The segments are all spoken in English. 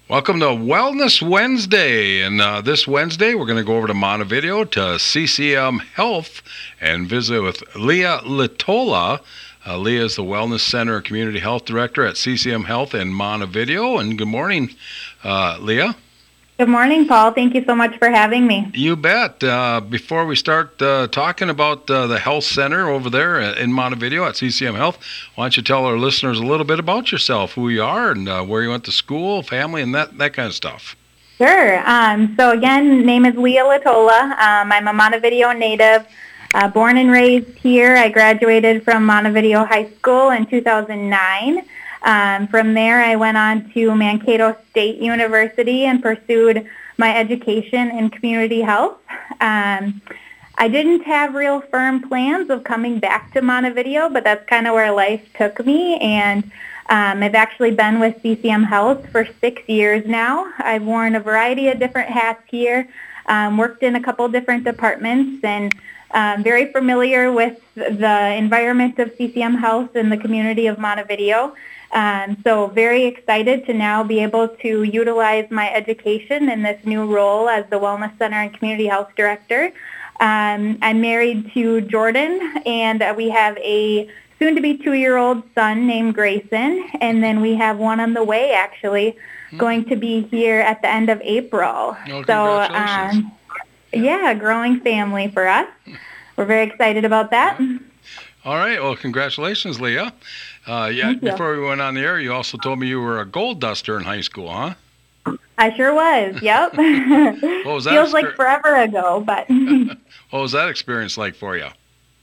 Welcome to Wellness Wednesday, and this Wednesday we're going to go over to Montevideo to CCM Health and visit with Leah Latola. Leah is the Wellness Center Community Health Director at CCM Health in Montevideo, and good morning, Leah. Good morning, Paul. Thank you so much for having me. You bet. Before we start talking about the health center over there in Montevideo at CCM Health, why don't you tell our listeners a little bit about yourself, who you are, and where you went to school, family, and that kind of stuff. Sure. So again, name is Leah Latola. I'm a Montevideo native, born and raised here. I graduated from Montevideo High School in 2009. From there, I went on to Mankato State University and pursued my education in community health. I didn't have real firm plans of coming back to Montevideo, but that's kind of where life took me, and I've actually been with CCM Health for 6 years now. I've worn a variety of different hats here, worked in a couple different departments, and very familiar with the environment of CCM Health and the community of Montevideo. So very excited to now be able to utilize my education in this new role as the Wellness Center and Community Health Director. I'm married to Jordan, and we have a soon-to-be 2-year-old son named Grayson, and then we have one on the way, actually, going to be here at the end of April. Oh, congratulations. Yeah, growing family for us. We're very excited about that. Yeah. All right. Well, congratulations, Leah. Before we went on the air, you also told me you were a gold duster in high school, huh? I sure was. Yep. What was that? Feels like forever ago, but. What was that experience like for you?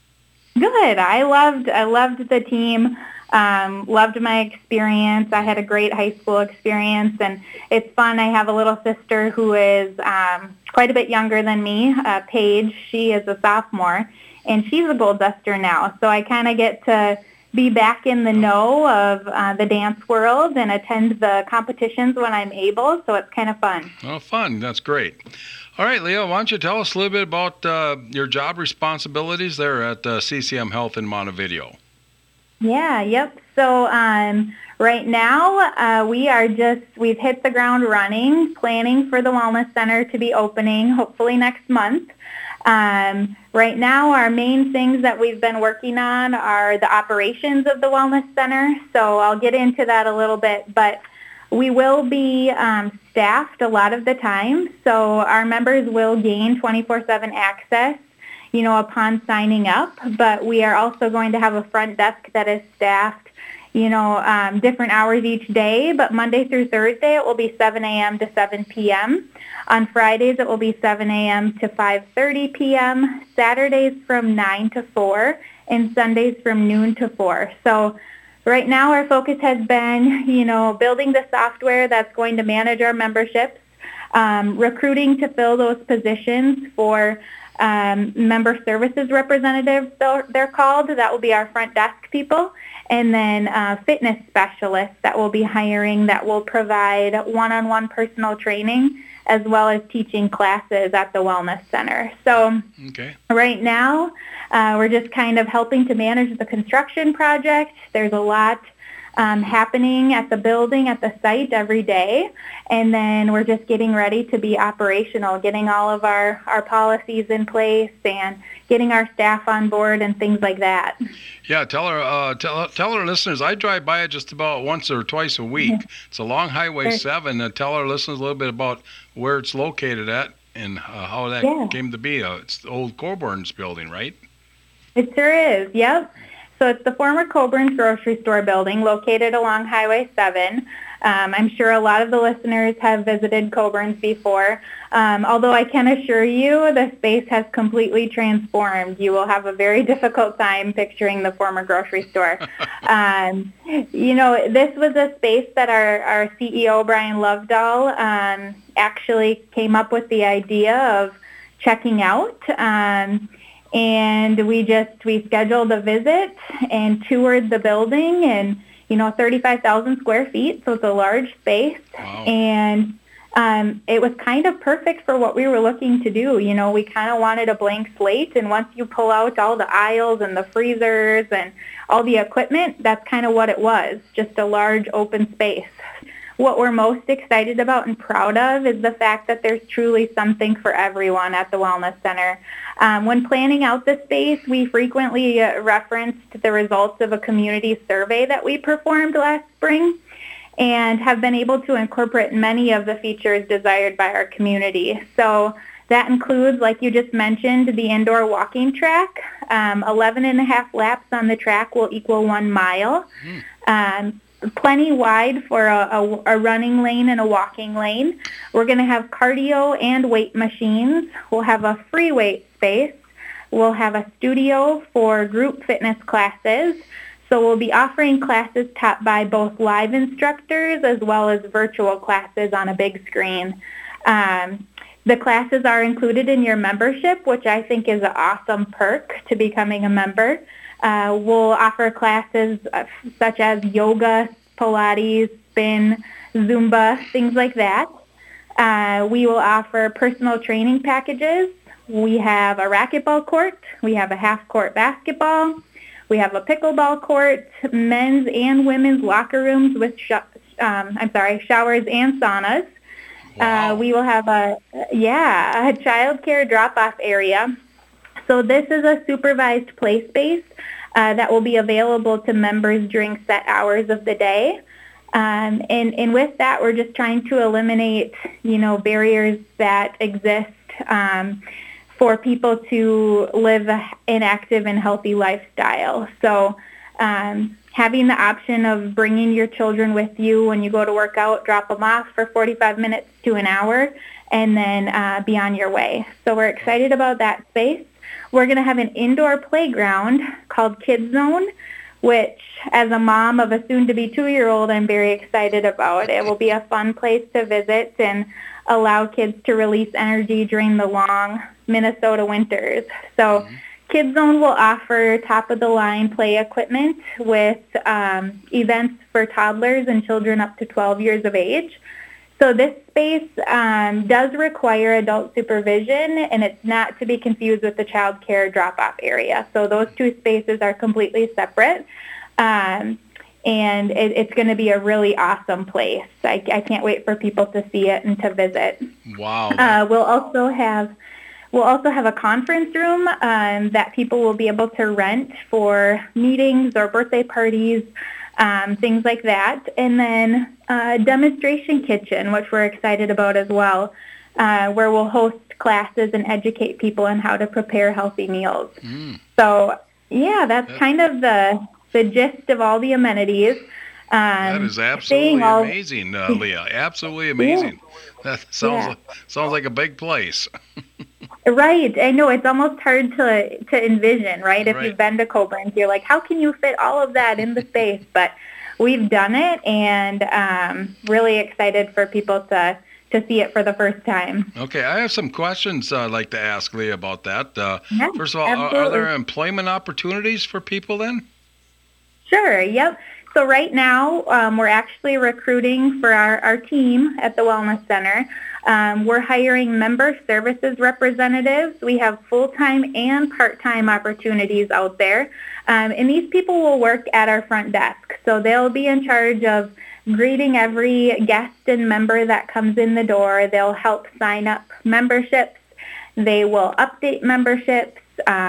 Good. I loved the team. Loved my experience. I had a great high school experience, and it's fun. I have a little sister who is quite a bit younger than me, Paige. She is a sophomore, and she's a gold duster now. So I kind of get to be back in the know of the dance world and attend the competitions when I'm able. So it's kind of fun. Oh, fun. That's great. All right, Leah, why don't you tell us a little bit about your job responsibilities there at CCM Health in Montevideo? Yeah, yep. So right now we've hit the ground running, planning for the Wellness Center to be opening hopefully next month. Right now our main things that we've been working on are the operations of the Wellness Center. So I'll get into that a little bit, but we will be staffed a lot of the time. So our members will gain 24/7 access upon signing up, but we are also going to have a front desk that is staffed, different hours each day, but Monday through Thursday it will be 7 a.m. to 7 p.m. On Fridays it will be 7 a.m. to 5:30 p.m., Saturdays from 9 to 4, and Sundays from noon to 4. So right now our focus has been, building the software that's going to manage our memberships, recruiting to fill those positions for member services representatives, they're called. That will be our front desk people. And then fitness specialists that we'll be hiring that will provide one-on-one personal training as well as teaching classes at the Wellness Center. So Right now we're just kind of helping to manage the construction project. There's a lot happening at the building, at the site every day. And then we're just getting ready to be operational, getting all of our policies in place and getting our staff on board and things like that. Yeah, tell our listeners, I drive by it just about once or twice a week. It's along Highway 7. Tell our listeners a little bit about where it's located at and how that came to be. It's the old Coburn's building, right? It sure is, yep. So it's the former Coburn's grocery store building located along Highway 7. I'm sure a lot of the listeners have visited Coburn's before. Although I can assure you the space has completely transformed. You will have a very difficult time picturing the former grocery store. This was a space that our CEO, Brian Lovedahl, actually came up with the idea of checking out. And we scheduled a visit and toured the building, and 35,000 square feet, so it's a large space. Wow. And it was kind of perfect for what we were looking to do. We kind of wanted a blank slate, and once you pull out all the aisles and the freezers and all the equipment, that's kind of what it was, just a large open space. what we're most excited about and proud of is the fact that there's truly something for everyone at the Wellness Center. When planning out the space, we frequently referenced the results of a community survey that we performed last spring and have been able to incorporate many of the features desired by our community. So that includes, like you just mentioned, the indoor walking track. 11 and a half laps on the track will equal 1 mile. Plenty wide for a running lane and a walking lane. We're going to have cardio and weight machines. We'll have a free weight space. We'll have a studio for group fitness classes. So we'll be offering classes taught by both live instructors as well as virtual classes on a big screen. The classes are included in your membership, which I think is an awesome perk to becoming a member. We'll offer classes such as yoga, Pilates, spin, Zumba, things like that. We will offer personal training packages. We have a racquetball court. We have a half-court basketball. We have a pickleball court, men's and women's locker rooms with showers and saunas. Wow. We will have a child care drop-off area. So this is a supervised play space that will be available to members during set hours of the day. And with that, we're just trying to eliminate, barriers that exist for people to live an active and healthy lifestyle. So having the option of bringing your children with you when you go to work out, drop them off for 45 minutes to an hour, and then be on your way. So we're excited about that space. We're going to have an indoor playground called Kids Zone, which as a mom of a soon-to-be 2-year-old, I'm very excited about. It will be a fun place to visit and allow kids to release energy during the long Minnesota winters. So Kids Zone will offer top-of-the-line play equipment with events for toddlers and children up to 12 years of age. So this space does require adult supervision, and it's not to be confused with the child care drop-off area. So those two spaces are completely separate, and it's going to be a really awesome place. I can't wait for people to see it and to visit. Wow. We'll also have a conference room that people will be able to rent for meetings or birthday parties, things like that. And then a demonstration kitchen, which we're excited about as well, where we'll host classes and educate people on how to prepare healthy meals. So, that's kind of the gist of all the amenities. That is absolutely amazing, Leah. Absolutely amazing. Yeah. That sounds like a big place. Right. I know it's almost hard to envision, right? If Right. you've been to Koblenz, you're like, how can you fit all of that in the space? But we've done it, and really excited for people to see it for the first time. Okay, I have some questions I'd like to ask Leah about that. Yeah, First of all, are absolutely. there employment opportunities for people then? Sure. Yep. So right now, we're actually recruiting for our team at the Wellness Center. We're hiring member services representatives. We have full-time and part-time opportunities out there. And these people will work at our front desk. So they'll be in charge of greeting every guest and member that comes in the door. They'll help sign up memberships. They will update memberships.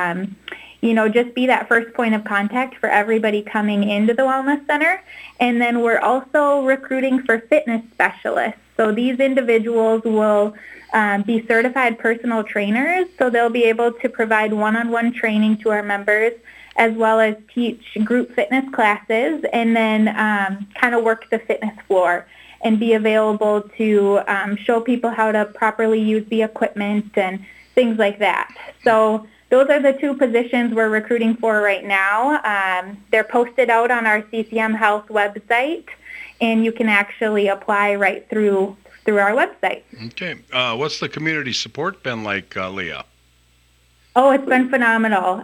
Just be that first point of contact for everybody coming into the Wellness Center. And then we're also recruiting for fitness specialists. So these individuals will be certified personal trainers, so they'll be able to provide one-on-one training to our members, as well as teach group fitness classes, and then kind of work the fitness floor and be available to show people how to properly use the equipment and things like that. So those are the two positions we're recruiting for right now. They're posted out on our CCM Health website, and you can actually apply right through our website. Okay. What's the community support been like, Leah? Oh, it's been phenomenal.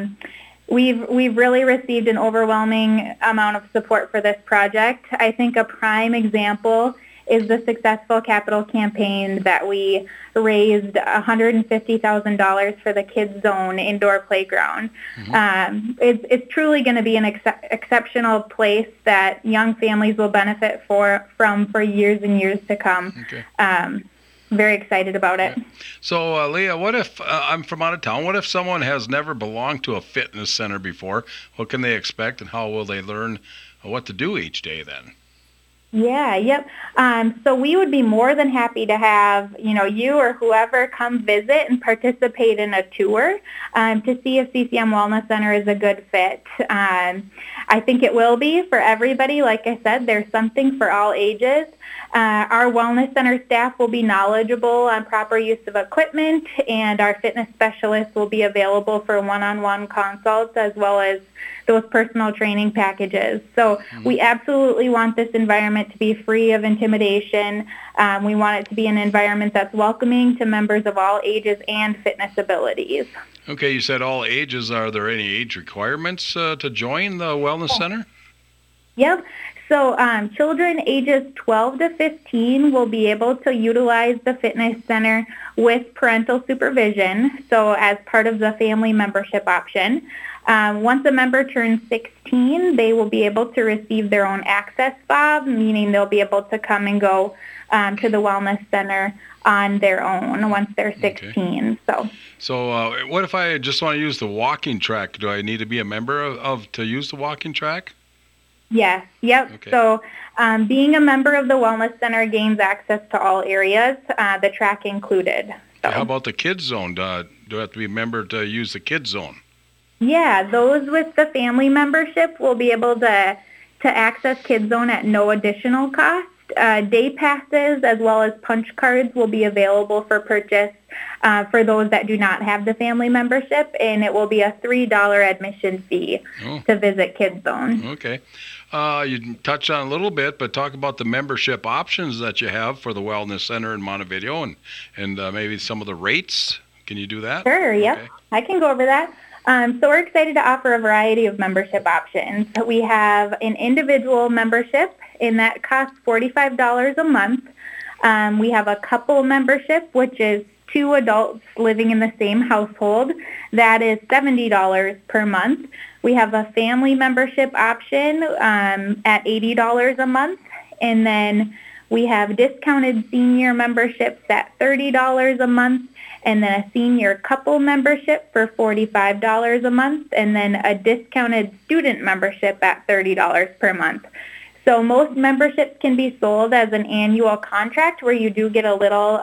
We've really received an overwhelming amount of support for this project. I think a prime example is the successful capital campaign that we raised $150,000 for the Kids Zone indoor playground. It's truly going to be an exceptional place that young families will benefit from for years and years to come. Okay. Very excited about it. Yeah. So, Leah, what if I'm from out of town? What if someone has never belonged to a fitness center before? What can they expect, and how will they learn what to do each day then? Yeah, yep. So we would be more than happy to have, you or whoever come visit and participate in a tour to see if CCM Wellness Center is a good fit. I think it will be for everybody. Like I said, there's something for all ages. Our Wellness Center staff will be knowledgeable on proper use of equipment, and our fitness specialists will be available for one-on-one consults as well as those personal training packages. So we absolutely want this environment to be free of intimidation. We want it to be an environment that's welcoming to members of all ages and fitness abilities. Okay, you said all ages. Are there any age requirements to join the Wellness Center? Yep. So children ages 12 to 15 will be able to utilize the fitness center with parental supervision, so as part of the family membership option. Once a member turns 16, they will be able to receive their own access fob, meaning they'll be able to come and go to the Wellness Center on their own once they're 16. Okay. So what if I just want to use the walking track? Do I need to be a member to use the walking track? Yes. Yep. Okay. So being a member of the Wellness Center gains access to all areas, the track included. So. How about the Kids Zone? Do I have to be a member to use the Kids Zone? Yeah, those with the family membership will be able to access Kids Zone at no additional cost. Day passes as well as punch cards will be available for purchase for those that do not have the family membership, and it will be a $3 admission fee to visit Kids Zone. Okay. You touched on a little bit, but talk about the membership options that you have for the Wellness Center in Montevideo and maybe some of the rates. Can you do that? Sure, yep. Okay. I can go over that. So we're excited to offer a variety of membership options. We have an individual membership, and that costs $45 a month. We have a couple membership, which is 2 adults living in the same household. That is $70 per month. We have a family membership option at $80 a month. And then we have discounted senior memberships at $30 a month, and then a senior couple membership for $45 a month, and then a discounted student membership at $30 per month. So most memberships can be sold as an annual contract where you do get a little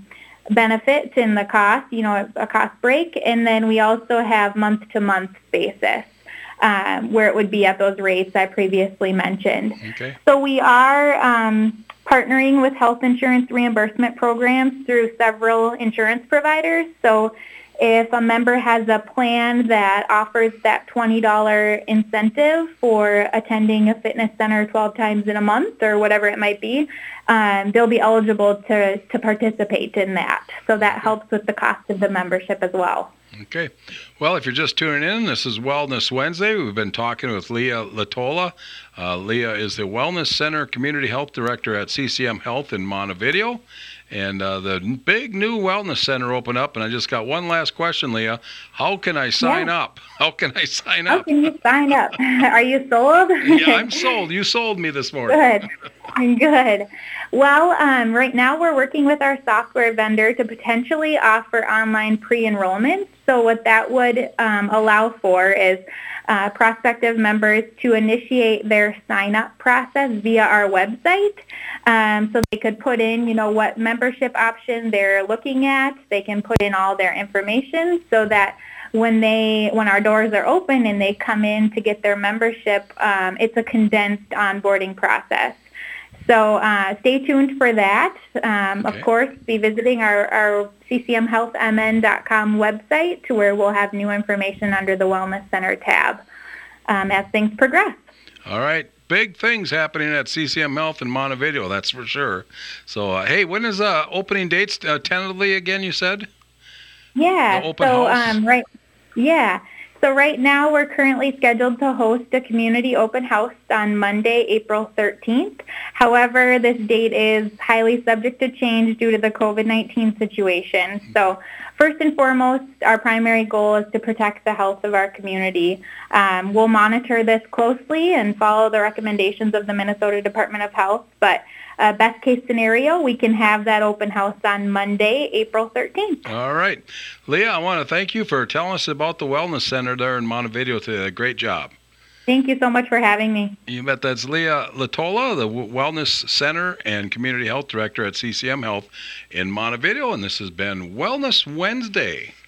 benefit in the cost, a cost break, and then we also have month-to-month basis. Where it would be at those rates I previously mentioned. Okay. So we are partnering with health insurance reimbursement programs through several insurance providers. So if a member has a plan that offers that $20 incentive for attending a fitness center 12 times in a month or whatever it might be, they'll be eligible to participate in that. So that helps with the cost of the membership as well. Okay. Well, if you're just tuning in, this is Wellness Wednesday. We've been talking with Leah Latola. Leah is the Wellness Center Community Health Director at CCM Health in Montevideo. And the big new Wellness Center opened up. And I just got one last question, Leah. How can I sign up? How can I sign up? How can you sign up? Are you sold? Yeah, I'm sold. You sold me this morning. Good. Well, right now we're working with our software vendor to potentially offer online pre-enrollment. So what that would allow for is prospective members to initiate their sign-up process via our website. So they could put in, what membership option they're looking at. They can put in all their information so that when our doors are open and they come in to get their membership, it's a condensed onboarding process. So stay tuned for that. Okay. Of course, be visiting our ccmhealthmn.com website where we'll have new information under the Wellness Center tab as things progress. All right. Big things happening at CCM Health in Montevideo, that's for sure. So, hey, when is opening dates tentatively again, you said? Yeah. The open house? Right. Yeah. So right now we're currently scheduled to host a community open house on Monday, April 13th. However, this date is highly subject to change due to the COVID-19 situation. So first and foremost, our primary goal is to protect the health of our community. We'll monitor this closely and follow the recommendations of the Minnesota Department of Health, but best case scenario, we can have that open house on Monday, April 13th. All right. Leah, I want to thank you for telling us about the Wellness Center there in Montevideo today. Great job. Thank you so much for having me. You bet. That's Leah Latola, the Wellness Center and Community Health Director at CCM Health in Montevideo, and this has been Wellness Wednesday.